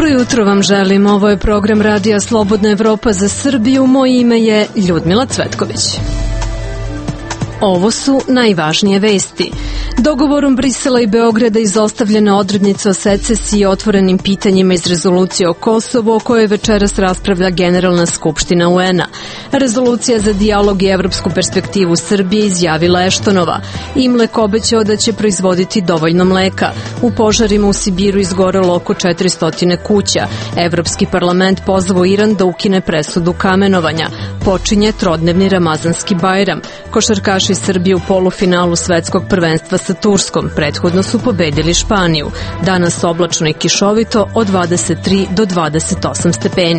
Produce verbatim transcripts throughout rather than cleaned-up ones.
Dobro jutro vam želim. Ovo je program Radija Slobodna Evropa za Srbiju. Moje ime je Ljudmila Cvetković. Ovo su najvažnije vesti. Dogovorom Brisela i Beograda izostavljena odrednica o secesiji i otvorenim pitanjima iz rezolucije o Kosovu, o kojoj večeras raspravlja Generalna skupština U N-a. Rezolucija za dijalog i evropsku perspektivu Srbije izjavila Eštonova. Imlek obećao da će proizvoditi dovoljno mleka. U požarima u Sibiru izgorelo oko četiristo kuća. Evropski parlament pozvao Iran da ukine presudu kamenovanja. Počinje trodnevni Ramazanski Bajram. Košarkaši Srbije u polufinalu svetskog prvenstva sa Turskom. Prethodno su pobedili Španiju. Danas oblačno i kišovito od dvadeset tri do dvadeset osam stepeni.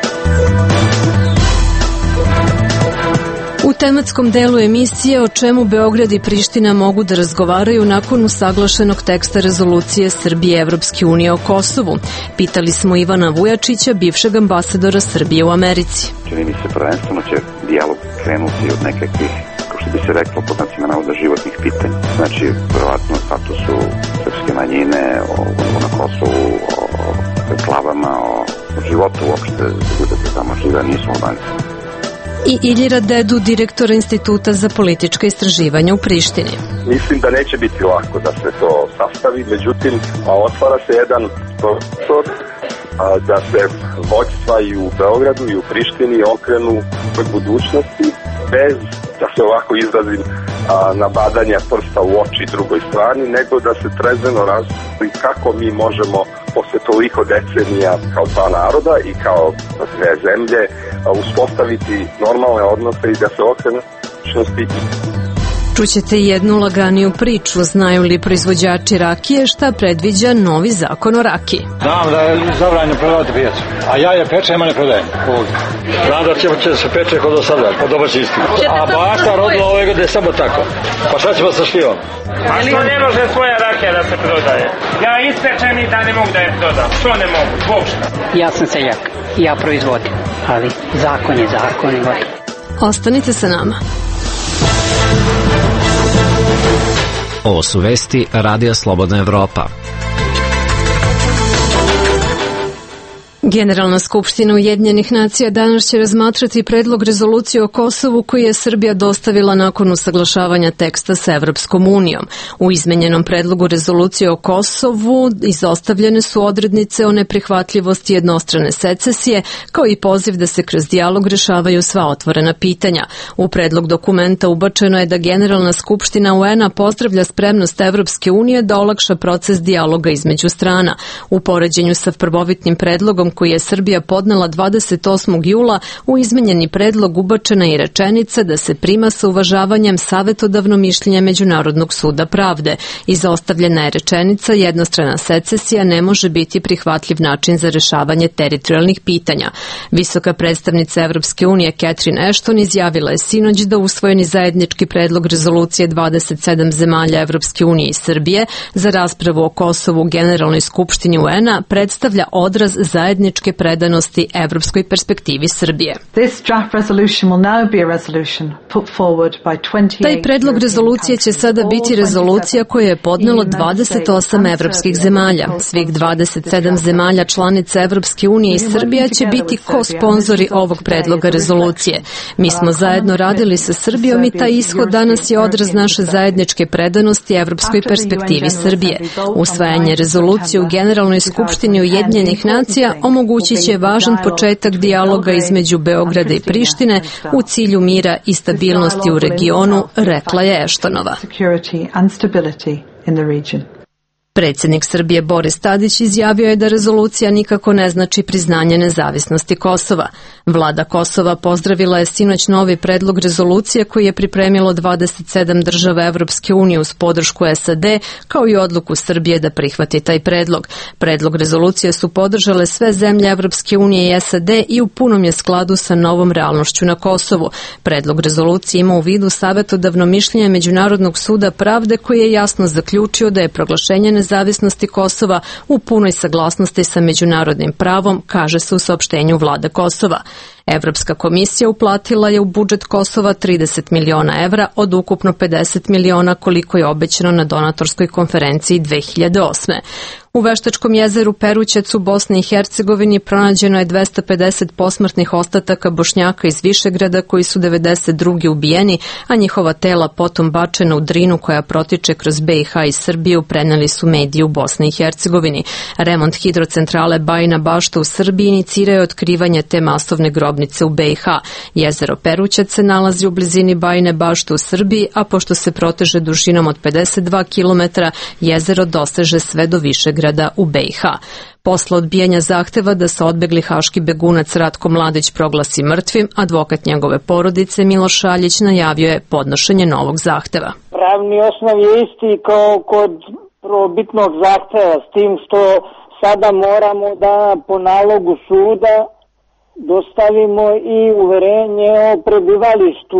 U tematskom delu emisije o čemu Beograd i Priština mogu da razgovaraju nakon usaglašenog teksta rezolucije Srbije Evropske unije o Kosovu. Pitali smo Ivana Vujačića, bivšeg ambasadora Srbije u Americi. Čini mi se prvenstveno će dijalog krenuti od nekakvih, kao što bi se reklo, pod znacima navoda životnih pitanja. Znači, verovatno statusu srpske manjine, o, o na Kosovu, o, o klavama, o, o životu uopšte, ljude koji tamo žive, nisu Albanci. I Iljira Dedu, direktora Instituta za politička istraživanja u Prištini. Mislim da neće biti lako da se to sastavi, međutim, otvara se jedan prostor da se vođstva i u Beogradu i u Prištini okrenu u budućnosti bez, da se ovako izrazim, nabadanja prsta u oči drugoj strani, nego da se trezveno razmisli kako mi možemo posle toliko decenija kao dva naroda i kao dve zemlje uspostaviti normalne odnose i da se okrenu budućnosti. Čućete jednu laganiju priču. Znaju li proizvođači rakije šta predviđa novi zakon o rakiji? Znam da je zabranjeno prodavati pijacu, a ja je pečem, a ne prodajem. Znam da će, će se peče kod osada, kod domaćinstva. A bašta rodila ove godine samo tako. Pa šta ćemo sa šljivom? A što ne može svoja rakija da se prodaje? Ja ispečem i da ne mogu da je prodam. Što ne mogu? Zbog šta? Ja sam seljak. Ja proizvodim. Ali zakon je zakon i gotovo. Ostanite sa nama. Ovo su vesti Radija Slobodna Evropa. Generalna skupština Ujedinjenih nacija danas će razmatrati predlog rezolucije o Kosovu koji je Srbija dostavila nakon usaglašavanja teksta sa Evropskom unijom. U izmenjenom predlogu rezolucije o Kosovu izostavljene su odrednice o neprihvatljivosti jednostrane secesije, kao i poziv da se kroz dijalog rešavaju sva otvorena pitanja. U predlog dokumenta ubačeno je da Generalna skupština U N-a pozdravlja spremnost Evropske unije da olakša proces dijaloga između strana. U poređenju sa prvobitnim predlogom koji je Srbija podnela dvadeset osmog jula, u izmenjeni predlog ubačena i rečenica da se prima sa uvažavanjem savetodavno mišljenje Međunarodnog suda pravde. Izostavljena je rečenica jednostrana secesija ne može biti prihvatljiv način za rešavanje teritorijalnih pitanja. Visoka predstavnica Evropske unije Catherine Ashton izjavila je sinoć da usvojeni zajednički predlog rezolucije dvadeset sedam zemalja Evropske unije i Srbije za raspravu o Kosovu u Generalnoj skupštini U N-a predstavlja odraz zajedničke predanosti evropskoj perspektivi Srbije. Taj predlog rezolucije će sada biti rezolucija koju je podnelo dvadeset osam evropskih zemalja. Svih dvadeset sedam zemalja članica Evropske unije i Srbija će biti ko-sponzori ovog predloga rezolucije. Mi smo zajedno radili sa Srbijom i taj ishod danas je odraz naše zajedničke predanosti evropskoj perspektivi Srbije. Usvajanje rezolucije u Generalnoj skupštini Ujedinjenih nacija omogućit će važan početak dijaloga između Beograda i Prištine u cilju mira i stabilnosti u regionu, rekla je Eštonova. Predsjednik Srbije Boris Tadić izjavio je da rezolucija nikako ne znači priznanje nezavisnosti Kosova. Vlada Kosova pozdravila je sinoć novi predlog rezolucije koji je pripremilo dvadeset sedam država Evropske unije uz podršku S A D, kao i odluku Srbije da prihvati taj predlog. Predlog rezolucije su podržale sve zemlje Evropske unije i S A D i u punom je skladu sa novom realnošću na Kosovu. Predlog rezolucije ima u vidu savetodavno mišljenje Međunarodnog suda pravde koji je jasno zaključio da je proglašenje nezavisnosti Kosova u punoj saglasnosti sa međunarodnim pravom, kaže se u saopštenju vlada Kosova. Evropska komisija uplatila je u budžet Kosova trideset miliona evra od ukupno pedeset miliona koliko je obećano na donatorskoj konferenciji dve hiljade osme. U Veštačkom jezeru Perućac u Bosni i Hercegovini pronađeno je dvesta pedeset posmrtnih ostataka Bošnjaka iz Višegrada koji su devedeset druge ubijeni, a njihova tela potom bačena u Drinu koja protiče kroz B i H i Srbiju, preneli su mediji u Bosni i Hercegovini. Remont hidrocentrale Bajina Bašta u Srbiji inicirao je otkrivanje te masovne grobnice u B i H. Jezero Perućac se nalazi u blizini Bajine Bašte u Srbiji, a pošto se proteže dužinom od pedeset dva kilometra, jezero doseže sve do Višegrada u B i H. Posle odbijanja zahteva da se odbegli haški begunac Ratko Mladić proglasi mrtvim, advokat njegove porodice Miloš Šaljić najavio je podnošenje novog zahteva. Pravni osnov je isti kao kod prvobitnog zahteva, s tim što sada moramo da po nalogu suda dostavimo i uverenje o prebivalištu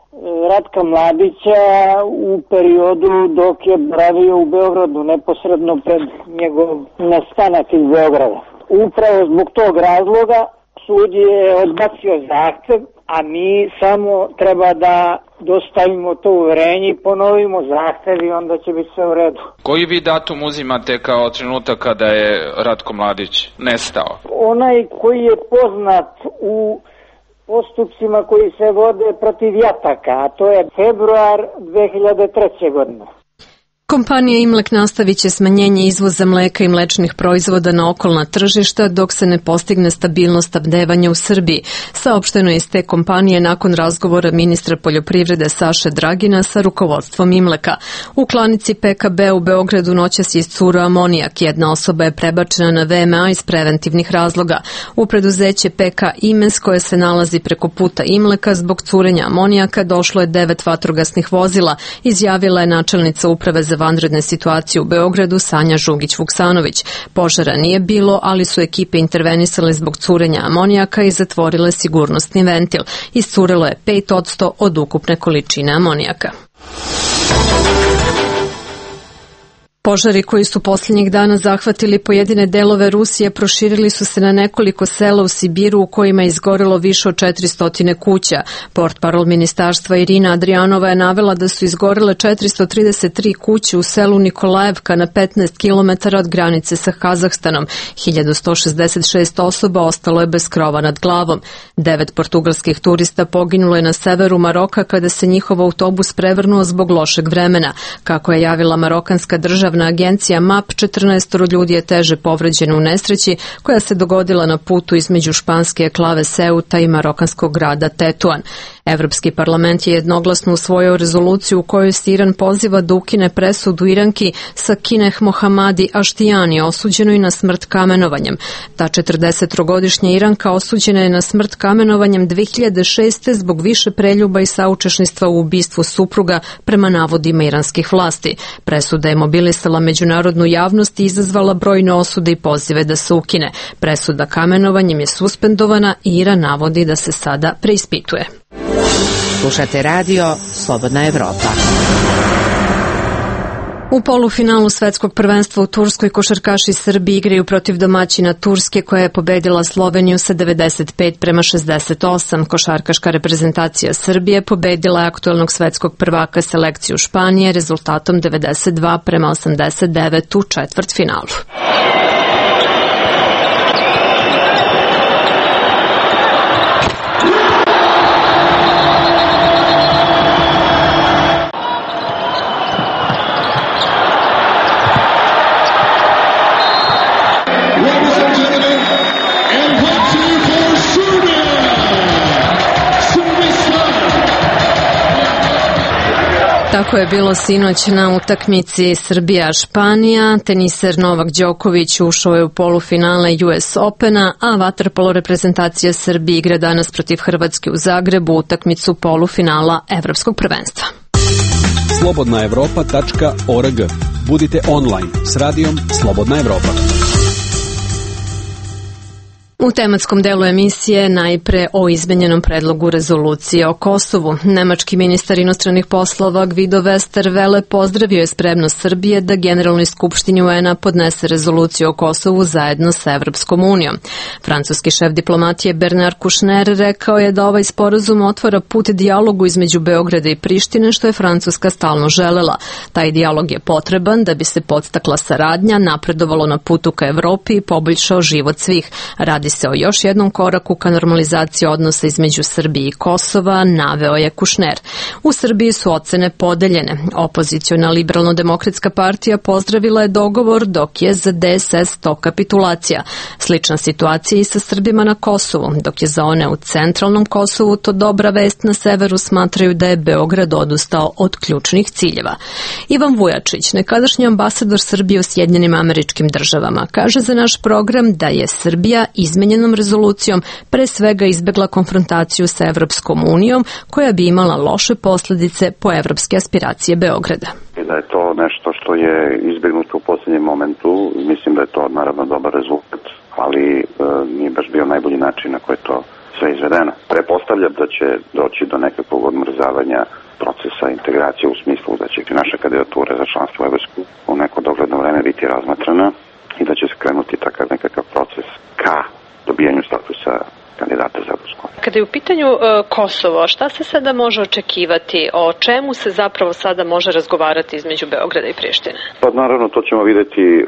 Ratka Mladića u periodu dok je boravio u Beogradu, neposredno pred njegov nestanak iz Beograda. Upravo zbog tog razloga sud je odbacio zahtev, a mi samo treba da dostavimo to uverenje i ponovimo zahtev i onda će biti sve u redu. Koji vi datum uzimate kao trenutak kada je Ratko Mladić nestao? Onaj koji je poznat u postupcima koji se vode protiv jataka, a to je februar dve hiljade treće. godine. Kompanija Imlek nastavit će smanjenje izvoza mleka i mlečnih proizvoda na okolna tržišta dok se ne postigne stabilnost snabdevanja u Srbiji. Saopšteno je iz te kompanije nakon razgovora ministra poljoprivrede Saše Dragina sa rukovodstvom Imleka. U klanici P K B u Beogradu noćas je iscurao amonijak. Jedna osoba je prebačena na V M A iz preventivnih razloga. U preduzeće P K Imens koje se nalazi preko puta Imleka zbog curenja amonijaka došlo je devet vatrogasnih vozila, izjavila je načelnica uprave za vanredne situacije u Beogradu Sanja Žugić-Vuksanović. Požara nije bilo, ali su ekipe intervenisale zbog curenja amonijaka i zatvorile sigurnosni ventil. Iscurelo je pet posto od ukupne količine amonijaka. Požari koji su posljednjih dana zahvatili pojedine delove Rusije proširili su se na nekoliko sela u Sibiru u kojima je izgorelo više od četiristo kuća. Portparol ministarstva Irina Adrijanova je navela da su izgorele četiristo trideset tri kuće u selu Nikolajevka na petnaest kilometara od granice sa Kazahstanom. hiljadu sto šezdeset šest osoba ostalo je bez krova nad glavom. Devet portugalskih turista poginulo je na severu Maroka kada se njihov autobus prevrnuo zbog lošeg vremena. Kako je javila marokanska državna agencija M A P, četrnaest ljudi je teže povređeno u nesreći koja se dogodila na putu između španske enklave Ceuta i marokanskog grada Tetuan. Evropski parlament je jednoglasno usvojio rezoluciju u kojoj se Iran poziva da ukine presudu Iranki Sakineh Mohamadi Aštijani, osuđenoj na smrt kamenovanjem. Ta četrdesettrogodišnja Iranka osuđena je na smrt kamenovanjem dve hiljade šeste. zbog više preljuba i saučesništva u ubistvu supruga prema navodima iranskih vlasti. Presuda je mobilisala međunarodnu javnost i izazvala brojne osude i pozive da se ukine. Presuda kamenovanjem je suspendovana i Iran navodi da se sada preispituje. Slušate radio Slobodna Evropa. U polufinalu svetskog prvenstva u Turskoj košarkaši Srbije igraju protiv domaćina Turske koja je pobedila Sloveniju sa devedeset pet prema šezdeset osam. Košarkaška reprezentacija Srbije pobedila je aktuelnog svetskog prvaka selekciju Španije rezultatom devedeset dva prema osamdeset devet u četvrtfinalu. Tako je bilo sinoć na utakmici Srbija-Španija. Teniser Novak Đoković ušao je u polufinale U S Opena, a vaterpolo reprezentacija Srbije igra danas protiv Hrvatske u Zagrebu utakmicu polufinala Evropskog prvenstva. slobodna evropa tačka org. Budite online s radijom Slobodna Evropa. U tematskom delu emisije najpre o izmenjenom predlogu rezolucije o Kosovu. Nemački ministar inostranih poslova Guido Westerwelle pozdravio je spremnost Srbije da Generalnoj skupštini U N-a podnese rezoluciju o Kosovu zajedno sa Evropskom unijom. Francuski šef diplomatije Bernard Kouchner rekao je da ovaj sporazum otvara put dijalogu između Beograda i Prištine, što je Francuska stalno želela. Taj dijalog je potreban da bi se podstakla saradnja, napredovalo na putu ka Evropi i poboljšao život svih. Radi se o još jednom koraku ka normalizaciji odnosa između Srbije i Kosova, naveo je Kouchner. U Srbiji su ocene podeljene. Opoziciona Liberalno-demokratska partija pozdravila je dogovor, dok je za D S S to kapitulacija. Slična situacija i sa Srbima na Kosovu, dok je za one u centralnom Kosovu to dobra vest, na severu smatraju da je Beograd odustao od ključnih ciljeva. Ivan Vujačić, nekadašnji ambasador Srbije u Sjedinjenim Američkim Državama, kaže za naš program da je Srbija izmenjenom rezolucijom pre svega izbegla konfrontaciju sa Evropskom unijom, koja bi imala loše posljedice po evropske aspiracije Beograda. Da je to nešto što je izbegnuto u posljednjem momentu, mislim da je to naravno dobar rezultat, ali e, nije baš bio najbolji način na koji je to sve izvedeno. Prepostavljam da će doći do nekakvog odmrzavanja procesa integracije u smislu da će naša kandidatura za članstvo u Evropsku u neko dogledno vreme biti razmatrana i da će se krenuti takav nekakav proces ka dobijanju statusa kandidata za Evropsku. Kada je u pitanju e, Kosovo, šta se sada može očekivati? O čemu se zapravo sada može razgovarati između Beograda i Prištine? Pa naravno to ćemo vidjeti uh,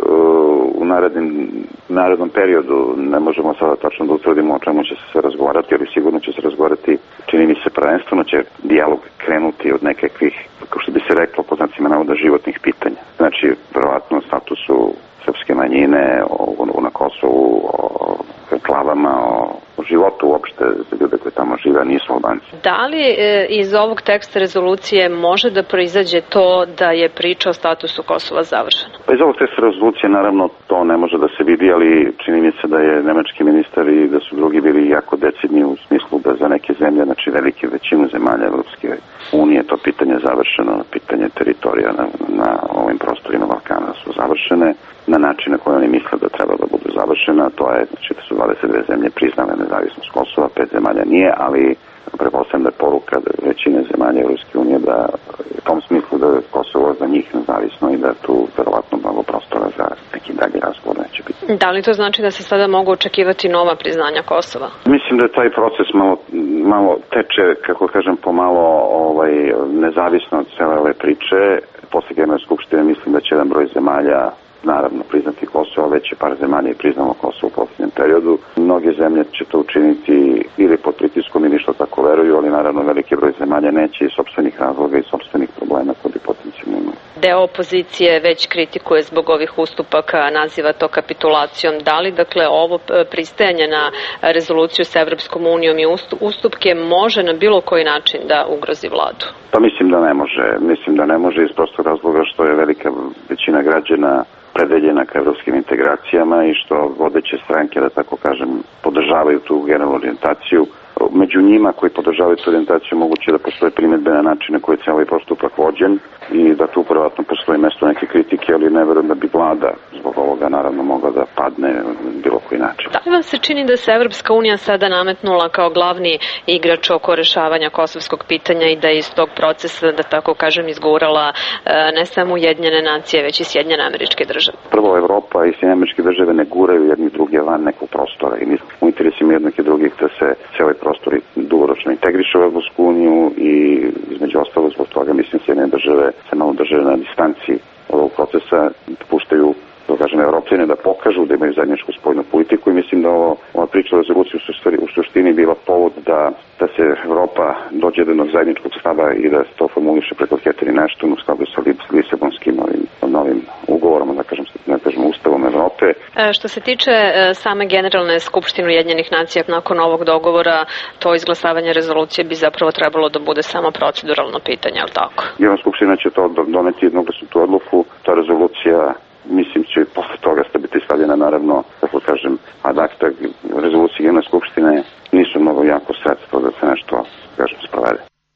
u narednim, narednom periodu. Ne možemo sada tačno da utvrdimo o čemu će se razgovarati, ali sigurno će se razgovarati, čini mi se prvenstveno će dijalog krenuti od nekakvih, kako što bi se reklo, po znacima navoda, životnih pitanja. Znači, verovatno o statusu srpske manjine, o, o, na Kosovu, o enklavama, o, o životu uopšte za ljude koji tamo žive, nisu Albanci. Da li e, iz ovog teksta rezolucije može da proizađe to da je priča o statusu Kosova završena? Pa iz ovog teksta rezolucije naravno to ne može da se vidi, ali čini mi se da je nemački ministar i da su drugi bili jako decidni u smislu da za neke zemlje, znači velike većinu zemalja Evropske unije, to pitanje je završeno, pitanje teritorija na, na ovim prostorima Balkana su završene na način na koji oni misle da treba da budu završena, to je, znači da su dvadeset dve zemlje priznale nezavisnost Kosova, pet zemalja nije, ali pretpostavljam da je poruka da većine zemalja Evropske unije da u tom smislu da je Kosovo za njih nezavisno i da tu verovatno mnogo prostora za neki dalji razgovor neće biti. Da li to znači da se sada mogu očekivati nova priznanja Kosova? Mislim da je taj proces malo, malo teče, kako kažem, pomalo ovaj, nezavisno od cele ove priče. Posle Generalne skupštine mislim da će jedan broj zemalja naravno priznati Kosovo, već je par zemalja i priznalo Kosovo u posljednjem periodu. Mnoge zemlje će to učiniti ili pod pritiskom ili što tako veruju, ali naravno veliki broj zemalja neće iz sopstvenih razloga i sopstvenih problema koji bi potencijalno imali. Deo opozicije već kritikuje zbog ovih ustupaka, naziva to kapitulacijom. Da li, dakle, ovo pristajanje na rezoluciju sa Evropskom unijom i ustupke može na bilo koji način da ugrozi vladu? Pa mislim da ne može. Mislim da ne može iz prostog razloga što je velika većina građana predeljena ka evropskim integracijama i što vodeće stranke, da tako kažem, podržavaju tu generalnu orijentaciju. Među njima koji podržavaju tu orijentaciju moguće da postoje primjedbe na način na koji je cijeli postupak vođen i da tu prvatno postoji mesto neke kritike, ali ne verujem da bi vlada zbog ovoga naravno mogla da padne bilo koji način. Da li vam se čini da se Evropska unija sada nametnula kao glavni igrač oko rešavanja kosovskog pitanja i da je iz tog procesa, da tako kažem, izgurala ne samo Ujedinjene nacije, već i Sjedinjene Američke Države? Prvo, Evropa i Sjedinjene Američke Države ne guraju jedni druge van nekog prostora i u interesima jednog i drugih da se cijeli prostori dugoročno integrišu u Evropsku uniju i između ostalo zbog toga mislim Sjedinjene Države se malo drže na distanci ovog procesa, puštaju da kažem Evropljane da pokažu da imaju zajedničku spoljnu politiku i mislim da ovo, ova priča o rezoluciji u suštini bila povod da, da se Evropa dođe do jednog zajedničkog stava i da se to formuliše preko Catherine Ashton u skladu sa Lisabonskim ovim novim ugovorom, da kažem, da kažem Ustavom Evrope. E, što se tiče e, same Generalne skupštine Ujedinjenih nacija nakon ovog dogovora, to izglasavanje rezolucije bi zapravo trebalo da bude samo proceduralno pitanje, ali tako? Generalna skupština će to doneti jednoglasnu tu odluku, ta rezolucija mislim će posle toga biti stavljena naravno, kako kažem, ad acta. Rezolucije Generalne skupštine nisu mnogo jako sredstvo da se nešto, kažem, sprovede.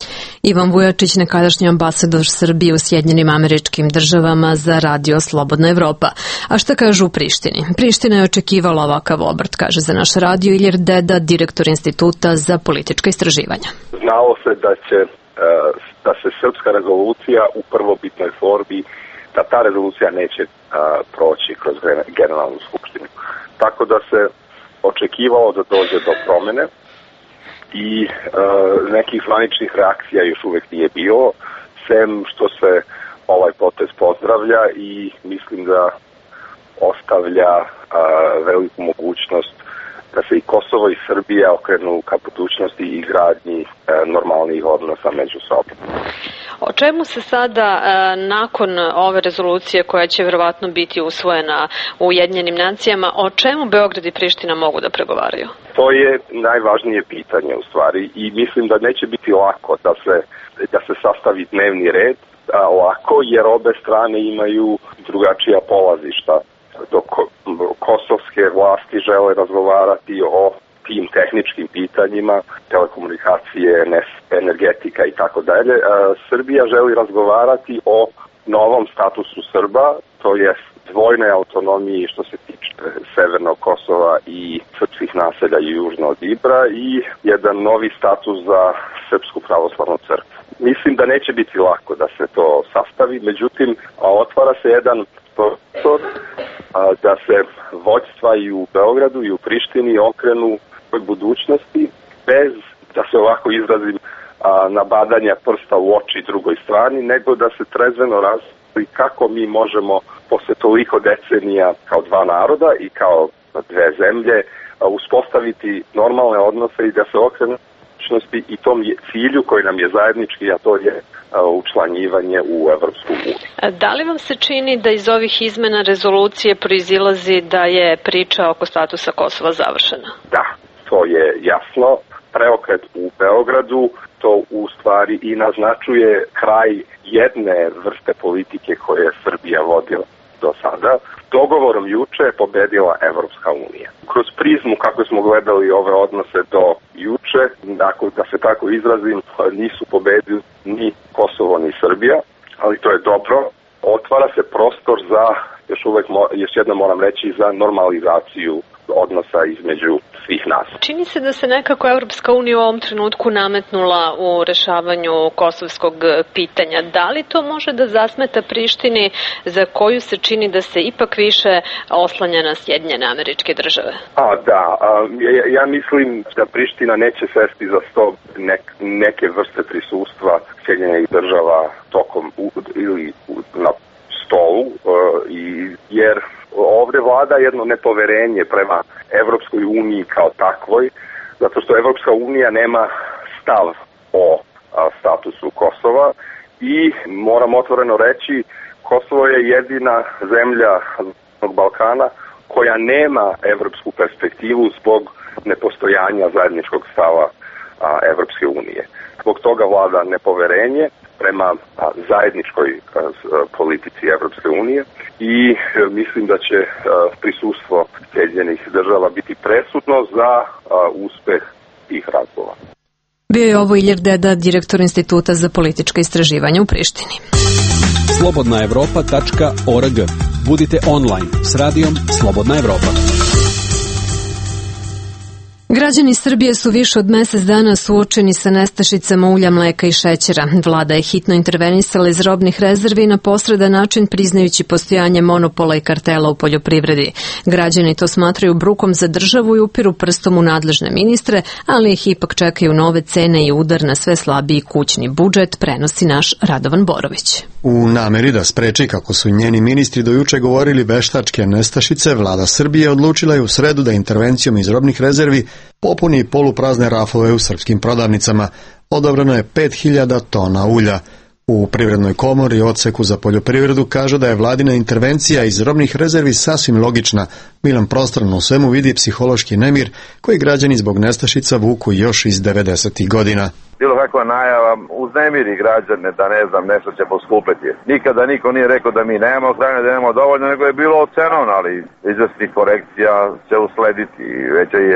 Ivan Vujačić, nekadašnji ambasador Srbije u Sjedinjenim Američkim Državama za Radio Slobodna Evropa. A šta kažu u Prištini? Priština je očekivala ovakav obrt, kaže za naš radio Ilir Deda, direktor Instituta za politička istraživanja. Znalo se da će da se srpska rezolucija u prvobitnoj formi, da ta rezolucija neće proći kroz generalnu skupštinu. Tako da se očekivalo da dođe do promene i e, nekih zvaničnih reakcija još uvek nije bilo, sem što se ovaj potez pozdravlja i mislim da ostavlja a, veliku mogućnost da se i Kosovo i Srbija okrenu ka budućnosti i gradnji e, normalnih odnosa među sobom. O čemu se sada, e, nakon ove rezolucije koja će verovatno biti usvojena u Ujedinjenim nacijama, o čemu Beograd i Priština mogu da pregovaraju? To je najvažnije pitanje u stvari i mislim da neće biti lako da se, da se sastavi dnevni red, a, lako jer obe strane imaju drugačija polazišta. Dok kosovske vlasti žele razgovarati o tim tehničkim pitanjima, telekomunikacije, energetika i tako dalje, Srbija želi razgovarati o novom statusu Srba, to je dvojne autonomiji što se tiče Severnog Kosova i srpskih naselja južno od Ibra i jedan novi status za Srpsku pravoslavnu crkvu. Mislim da neće biti lako da se to sastavi, međutim, otvara se jedan prostor da se vođstva i u Beogradu i u Prištini okrenu od budućnosti bez, da se ovako izrazim, nabadanja prsta u oči drugoj strani, nego da se trezveno razmisli kako mi možemo posle toliko decenija kao dva naroda i kao dve zemlje uspostaviti normalne odnose i da se okrenu i tom cilju koji nam je zajednički, a to je učlanjivanje u Evropsku uniju. Da li vam se čini da iz ovih izmena rezolucije proizilazi da je priča oko statusa Kosova završena? Da, to je jasno. Preokret u Beogradu to u stvari i naznačuje kraj jedne vrste politike koje je Srbija vodila do sada. Dogovorom juče je pobedila Evropska unija. Kroz prizmu kako smo gledali ove odnose do juče, dakle, da se tako izrazim, nisu pobedili ni Kosovo ni Srbija, ali to je dobro. Otvara se prostor za, još uvek, još jedno moram reći, za normalizaciju odnosa između svih nas. Čini se da se nekako Evropska unija u ovom trenutku nametnula u rešavanju kosovskog pitanja. Da li to može da zasmeta Prištini za koju se čini da se ipak više oslanja na Sjedinjene Američke Države? A, da, a, ja, ja mislim da Priština neće sesti za sto nek, neke vrste prisustva Sjedinjenih Država tokom u, ili u, na stolu, uh, i, jer ovde vlada jedno nepoverenje prema Evropskoj uniji kao takvoj, zato što Evropska unija nema stav o a, statusu Kosova i moram otvoreno reći, Kosovo je jedina zemlja Zapadnog Balkana koja nema evropsku perspektivu zbog nepostojanja zajedničkog stava a, Evropske unije. Zbog toga vlada nepoverenje prema a, zajedničkoj a, politici Evropske unije i a, mislim da će a, prisustvo Sjedinjenih Država biti presudno za a, uspeh tih razgovora. Bio je ovo Ilir Deda, direktor Instituta za politička istraživanja u Prištini. slobodna evropa tačka org. Budite online s radijom Slobodna Evropa. Građani Srbije su više od mesec dana suočeni sa nestašicama ulja, mleka i šećera. Vlada je hitno intervenisala iz robnih rezervi na posredan način priznajući postojanje monopola i kartela u poljoprivredi. Građani to smatraju brukom za državu i upiru prstom u nadležne ministre, ali ih ipak čekaju nove cene i udar na sve slabiji kućni budžet, prenosi naš Radovan Borović. U nameri da spreči, kako su njeni ministri do juče govorili, veštačke nestašice, vlada Srbije odlučila je u sredu da intervencijom iz robnih rezervi popuni poluprazne rafove u srpskim prodavnicama. Odobreno je pet hiljada tona ulja. U Privrednoj komori odseku za poljoprivredu kažu da je vladina intervencija iz robnih rezervi sasvim logična. Milan Prostrano u svemu vidi psihološki nemir koji građani zbog nestašica vuku još iz devedesetih godina. Bilo kakva najava uznemiri građane da ne znam nešto će poskupiti. Nikada niko nije rekao da mi nemamo hrane, da nemamo dovoljno, nego je bilo ocenon, ali izvesnih korekcija će uslediti. Veća je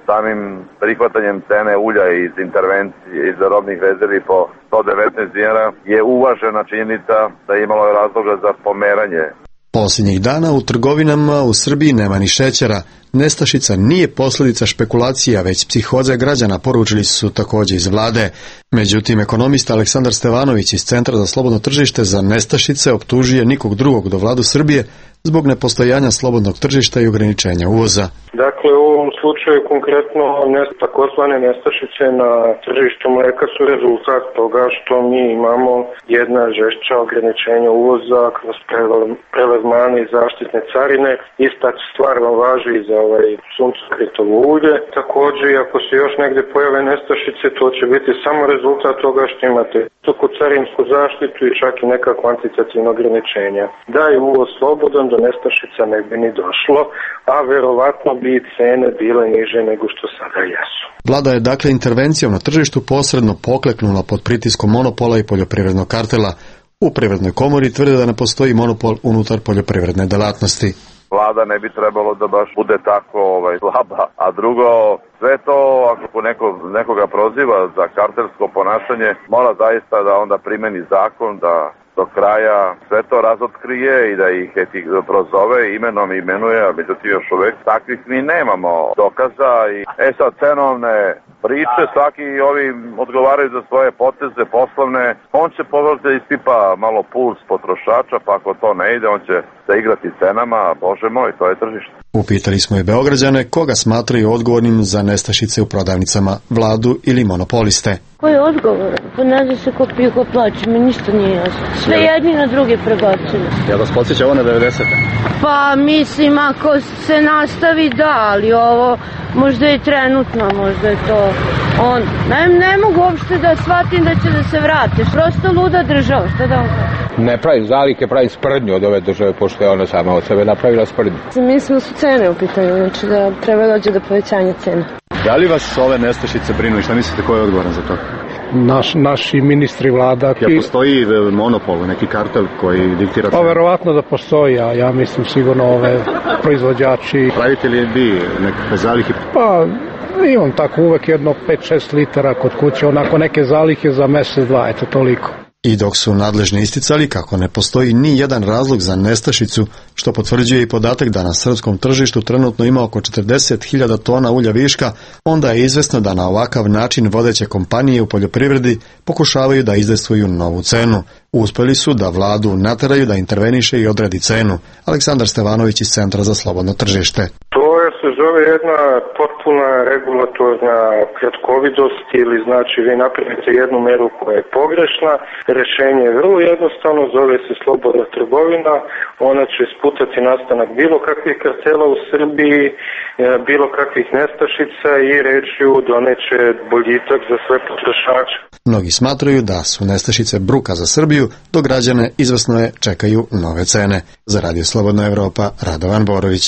samim prihvatanjem cene ulja iz intervencije iz robnih rezervi po sto devetnaest dinara je uvažena činjenica da je imalo razloga za pomeranje. Posljednjih dana u trgovinama u Srbiji nema ni šećera. Nestašica nije posljedica špekulacija, već psihoze građana, poručili su također iz vlade. Međutim, ekonomista Aleksandar Stevanović iz Centra za slobodno tržište za nestašice optužuje nikog drugog do vladu Srbije zbog nepostojanja slobodnog tržišta i ograničenja uvoza. Dakle, u ovom slučaju konkretno takozvane nestašice na tržištu mleka su rezultat toga što mi imamo jedna žešća ograničenja uvoza kroz prelazmane i zaštitne carine. Ista stvar vam važi i za ovaj suncokretovo ulje. Također, ako se još negdje pojave nestašice, to će biti samo rezultat toga što imate visoku carinsku zaštitu i čak i neka kvantitativna ograničenja. Da je uvoz slobodan, do nestašica ne bi ni došlo, a verovatno bi cene bile niže nego što sada jesu. Vlada je dakle intervencijom na tržištu posredno pokleknula pod pritiskom monopola i poljoprivrednog kartela. U Privrednoj komori tvrde da ne postoji monopol unutar poljoprivredne delatnosti. Vlada ne bi trebalo da baš bude tako ovaj, slaba, a drugo, sve to ako neko, nekoga proziva za kartelsko ponašanje, mora zaista da onda primeni zakon, da do kraja sve to razotkrije i da ih etik prozove imenom imenuje, a međutim još uvek takvih mi nemamo dokaza. I, e sad, cenovne priče, svaki ovi odgovaraju za svoje poteze poslovne, on će povrzde istipa malo puls potrošača, pa ako to ne ide, on će se igrati cenama, bože moj, to je tržište. Upitali smo i Beograđane koga smatraju odgovornim za nestašice u prodavnicama, vladu ili monopoliste. Ko je odgovoran? Pa ne zna se ko pije, ko plaće, mi ništa nije jasno. Sve jedni na druge prebacuju. Ja vas podsjeća ovo na devedesete? Pa mislim, ako se nastavi da, ali ovo možda je trenutno, možda je to on. Ne, ne mogu uopšte da shvatim da će da se vrate. Prosto luda država, šta da vam kažem? Ne pravi zalike, pravi sprdnju od ove države, pošto je ona sama od sebe napravila sprdnju. Mislim da su cene u pitanju, znači da treba dođe do povećanja cena. Da li vas ove nestašice brinu i šta mislite ko je odgovoran za to? Naš, naši ministri vlada. Ja postoji monopol, neki kartel koji diktira cenu? Pa verovatno da postoji, a ja mislim sigurno ove proizvođači. Pravite li vi nekakve zalihe? Pa imam tako uvek jedno pet šest litara kod kuće, onako neke zalihe za mesec dva, eto toliko. I dok su nadležni isticali kako ne postoji ni jedan razlog za nestašicu, što potvrđuje i podatak da na srpskom tržištu trenutno ima oko četrdeset hiljada tona ulja viška, onda je izvesno da na ovakav način vodeće kompanije u poljoprivredi pokušavaju da izdejstvuju novu cenu. Uspeli su da vladu nateraju da interveniše i odredi cenu. Aleksandar Stevanović iz Centra za slobodno tržište. Se zove jedna potpuna regulatorna kratkovidost ili znači vi napravite jednu meru koja je pogrešna, rješenje je vrlo jednostavno, zove se slobodna trgovina, ona će sputati nastanak bilo kakvih kartela u Srbiji, bilo kakvih nestašica i reću doneće boljitak za sve potrošače. Mnogi smatraju da su nestašice bruka za Srbiju, dok građane izvesno je čekaju nove cene. Za Radio Slobodna Evropa, Radovan Borović.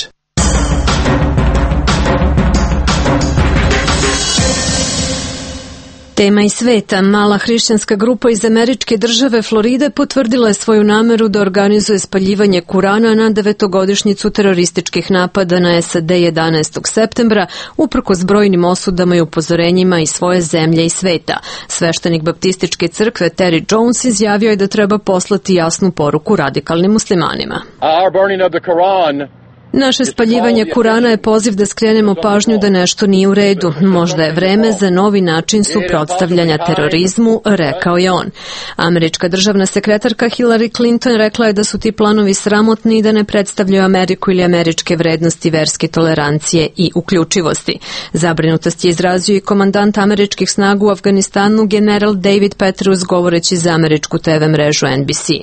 Tema iz sveta. Mala hrišćanska grupa iz američke države Floride potvrdila je svoju nameru da organizuje spaljivanje Kurana na devetogodišnjicu terorističkih napada na S A D jedanaestog septembra, uprkos brojnim osudama i upozorenjima iz svoje zemlje i sveta. Sveštenik baptističke crkve Terry Jones izjavio je da treba poslati jasnu poruku radikalnim muslimanima. Our burning of the Quran Naše spaljivanje Kurana je poziv da skrenemo pažnju da nešto nije u redu. Možda je vreme za novi način suprotstavljanja terorizmu, rekao je on. Američka državna sekretarka Hillary Clinton rekla je da su ti planovi sramotni i da ne predstavljaju Ameriku ili američke vrednosti verske tolerancije i uključivosti. Zabrinutost je izrazio i komandant američkih snaga u Afganistanu, general David Petraeus, govoreći za američku T V mrežu N B C.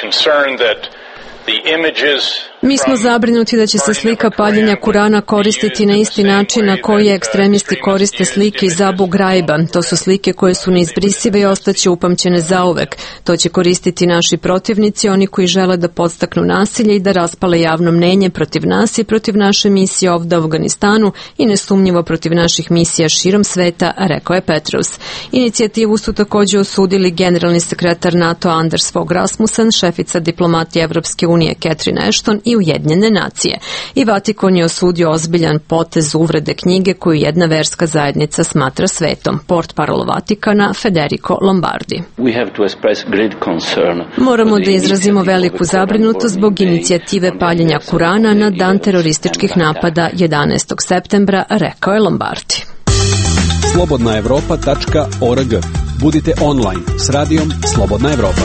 Mi smo zabrinuti da će se slika paljenja Kurana koristiti na isti način na koji ekstremisti koriste slike iz Abu Graiba. To su slike koje su neizbrisive i ostaće upamćene zauvek. To će koristiti naši protivnici, oni koji žele da podstaknu nasilje i da raspale javno mnenje protiv nas i protiv naše misije ovdje u Afganistanu i nesumnjivo protiv naših misija širom sveta, rekao je Petraeus. Inicijativu su također osudili generalni sekretar NATO Anders Fogh Rasmussen, šefica diplomatije Evropske unije Catherine Ashton i i Ujedinjene nacije. I Vatikon je osudio ozbiljan potez uvrede knjige koju jedna verska zajednica smatra svetom. Portparol Vatikana Federico Lombardi. Moramo da izrazimo veliku zabrinutost zbog inicijative paljenja Kurana na dan terorističkih napada jedanaestog septembra, rekao je Lombardi. slobodna evropa tačka org. Budite online s radijom Slobodna Evropa.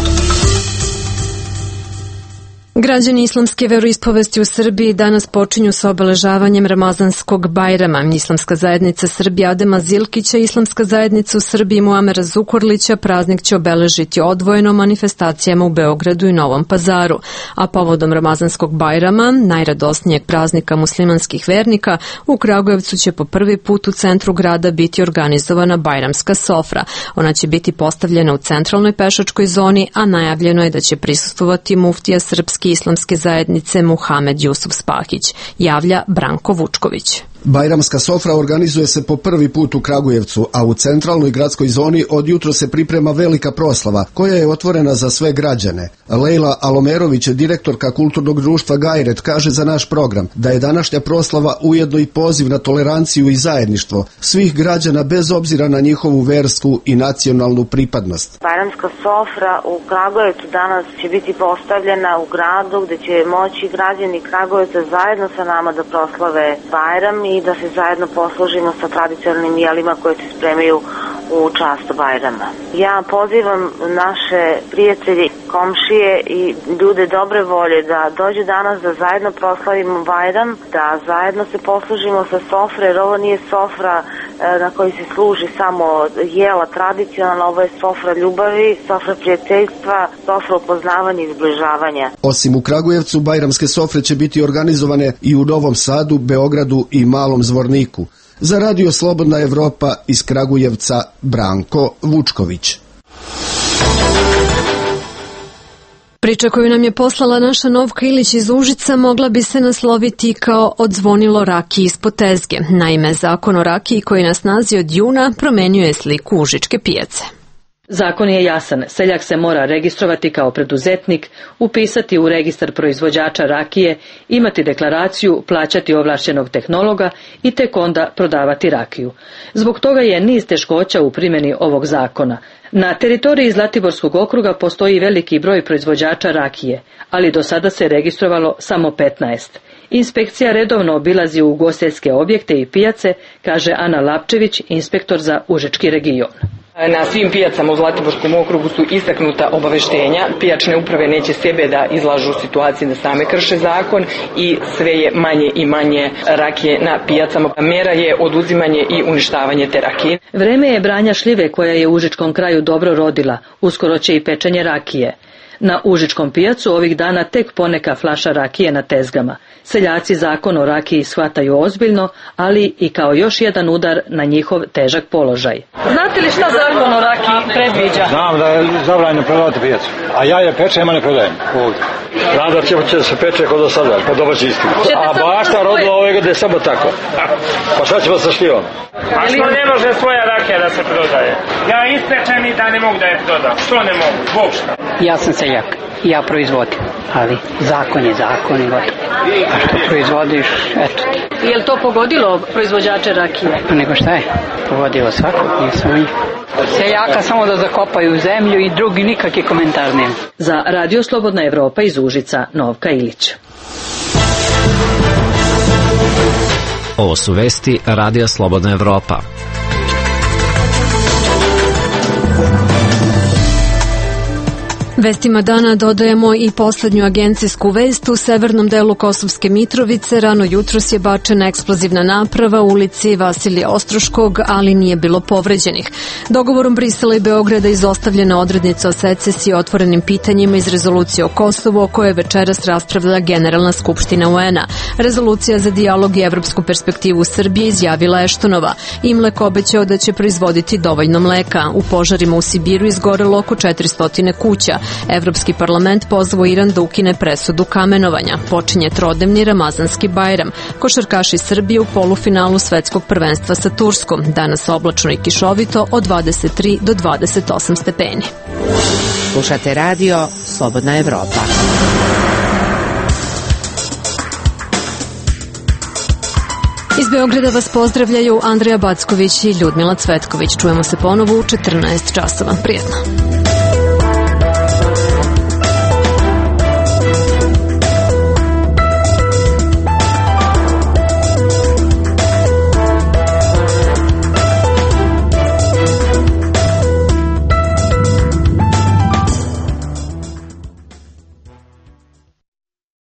Građani islamske veroispovesti u Srbiji danas počinju sa obeležavanjem Ramazanskog Bajrama. Islamska zajednica Srbije Adema Zilkića i Islamska zajednica u Srbiji Muamera Zukorlića praznik će obeležiti odvojeno manifestacijama u Beogradu i Novom Pazaru. A povodom Ramazanskog Bajrama, najradosnijeg praznika muslimanskih vernika, u Kragujevcu će po prvi put u centru grada biti organizovana Bajramska sofra. Ona će biti postavljena u centralnoj pešačkoj zoni, a najavljeno je da će prisustvovati muftija srpski islamske zajednice Muhamed Jusuf Spahić, javlja Branko Vučković. Bajramska sofra organizuje se po prvi put u Kragujevcu, a u centralnoj gradskoj zoni od jutro se priprema velika proslava, koja je otvorena za sve građane. Lejla Alomerović, direktorka kulturnog društva Gajret, kaže za naš program da je današnja proslava ujedno i poziv na toleranciju i zajedništvo svih građana bez obzira na njihovu versku i nacionalnu pripadnost. Bajramska sofra u Kragujevcu danas će biti postavljena u gradu gde će moći građani Kragujevca zajedno sa nama da proslave Bajram i da se zajedno poslužimo sa tradicionalnim jelima koje se spremaju u čast Bajrama. Ja pozivam naše prijatelje, komšije i ljude dobre volje da dođu danas da zajedno proslavimo Bajram, da zajedno se poslužimo sa sofre, jer ovo nije sofra na kojoj se služi samo jela tradicionalna, ovo je sofra ljubavi, sofra prijateljstva, sofra upoznavanja i zbližavanja. Osim u Kragujevcu, bajramske sofre će biti organizovane i u Novom Sadu, Beogradu i Malom Zvorniku. Za Radio Slobodna Evropa iz Kragujevca, Branko Vučković. Priča koju nam je poslala naša Novka Ilić iz Užica mogla bi se nasloviti kao odzvonilo rakiji ispod tezge. Naime, zakon o rakiji koji nas snazi od juna promenio je sliku užičke pijace. Zakon je jasan, seljak se mora registrovati kao preduzetnik, upisati u registar proizvođača rakije, imati deklaraciju, plaćati ovlašćenog tehnologa i tek onda prodavati rakiju. Zbog toga je niz teškoća u primjeni ovog zakona. Na teritoriji Zlatiborskog okruga postoji veliki broj proizvođača rakije, ali do sada se registrovalo samo petnaest. Inspekcija redovno obilazi ugostiteljske objekte i pijace, kaže Ana Lapčević, inspektor za Užički region. Na svim pijacama u Zlatiborskom okrugu su istaknuta obaveštenja. Pijačne uprave neće sebe da izlažu situaciji da same krše zakon i sve je manje i manje rakije na pijacama. Mera je oduzimanje i uništavanje te rakije. Vreme je branja šljive koja je u užičkom kraju dobro rodila. Uskoro će i pečenje rakije. Na Užičkom pijacu ovih dana tek poneka flaša rakije na tezgama. Seljaci zakon o rakiji shvataju ozbiljno, ali i kao još jedan udar na njihov težak položaj. Znate li šta zakon o rakiji predviđa? Znam da je zabranjeno prodavati pijacu, a ja je pečem, a ne prodajem ovdje. Znam da će, će se peče kod do sada, po domaći istinu. A bašta rodila ove godine samo tako. Pa šta ćemo sa šljivom? A što ne može svoja rakija da se prodaje? Ja ispečem i da ne mogu da je prodam. Što ne mogu? Bog šta? Ja sam seljak, ja proizvodim, ali zakon je zakon i gotovo. A što proizvodiš, eto ti. Je li to pogodilo proizvođače rakije? Nego šta je? Pogodilo svakog, nije samo njih. Seljaka samo da zakopaju zemlju i drugi nikakvi komentar nema. Za Radio Slobodna Evropa iz Užica, Novka Ilić. Ovo su vesti Radija Slobodna Evropa. Vestima dana dodajemo i poslednju agencijsku vest. U severnom delu Kosovske Mitrovice rano jutros je bačena eksplozivna naprava u ulici Vasilija Ostroškog, ali nije bilo povređenih. Dogovorom Brisela i Beograda izostavljena odrednica o secesiji otvorenim pitanjima iz rezolucije o Kosovu, o kojoj je večeras raspravljala Generalna skupština U N-a. Rezolucija za dijalog i evropsku perspektivu Srbije izjavila Eštonova. Imlek obećao da će proizvoditi dovoljno mleka. U požarima u Sibiru izgorelo oko četiristo kuća. Evropski parlament pozvao Iran da ukine presudu kamenovanja. Počinje trodnevni Ramazanski Bajram. Košarkaši Srbije u polufinalu svetskog prvenstva sa Turskom. Danas oblačno i kišovito od dvadeset tri do dvadeset osam stepeni. Slušate radio Slobodna Evropa. Iz Beograda vas pozdravljaju Andreja Backović i Ljudmila Cvetković. Čujemo se ponovo u četrnaest časova. Prijetno.